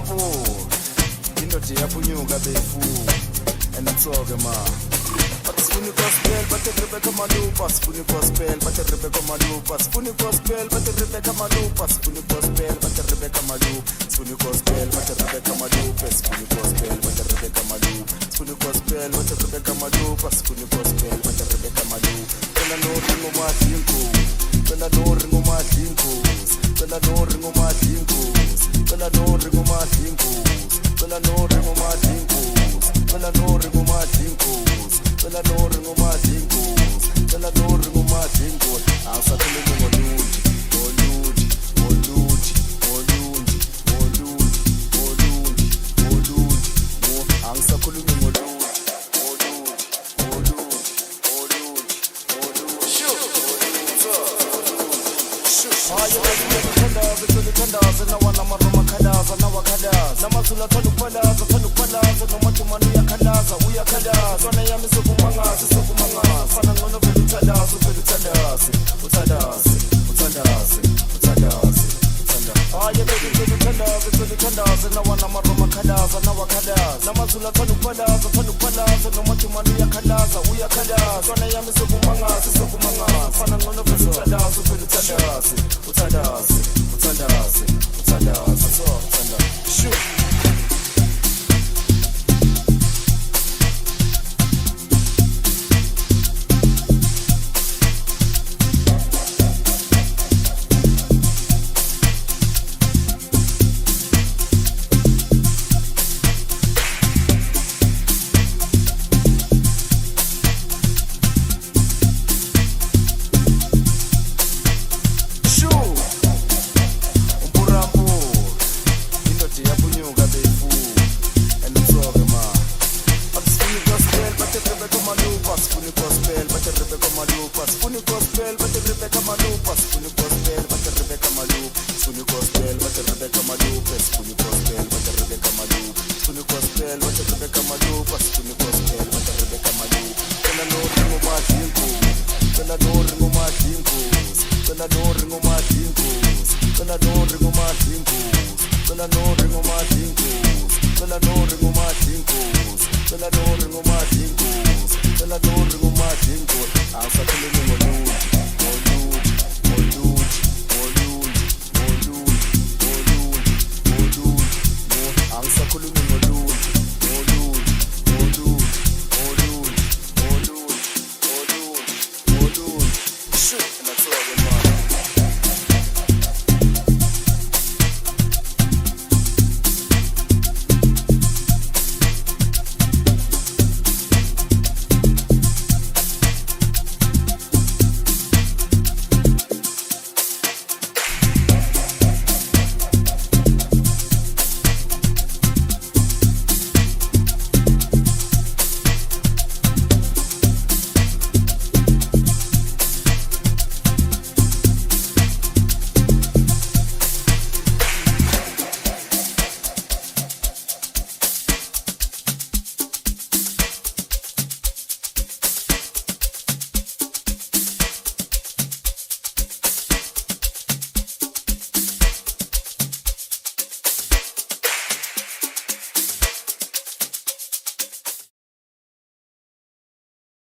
umburampo indoda iyaphunyuka befu and atsoke ma Spoonie gospel, but the Rebecca Malupa, Spoonie gospel, but the Rebecca Malupa, Spoonie gospel, but the Rebecca Malupa, Spoonie gospel, but the Rebecca Malupa, Spoonie gospel, but the Rebecca Malupa, Spoonie gospel, but the Rebecca Malupa, Spoonie gospel, but the Rebecca Malupa, Spoonie gospel, but the Rebecca Malupa. When I know ringo my dinkos, when I know ringo my dinkos, when I know ringo my dinkos, when I know ringo my dinkos, when I know ringo my dinkos, when I know ringo my dinkos. Tell a no ring on my jingles. Tell a no ring on my jingles. I'm settling on Luigi, oh Luigi, oh Luigi, oh Luigi, oh Luigi, oh Luigi, oh Luigi. I'm settling on Luigi, oh Luigi, oh Luigi, oh Luigi, oh Luigi. Shoot, shoot. Are you ready to defend us? It's the defenders, and now I'm a Ramakadas, and now I Kadas. Namasula Talupadas, Talupadas, and no much money I Kadas, we are Kadas. When I am so fana ngono vele uthandasi haye baby vele uthandasi nawana maroma khalaza nawakhalaza namazulu athanda ukuphalaza nomathi mani uyakhalaza uyakhalaza wena yami sokumangasi fana ngono vele uthandasi shoot Spoonie gospel, but the Rebecca Malupa,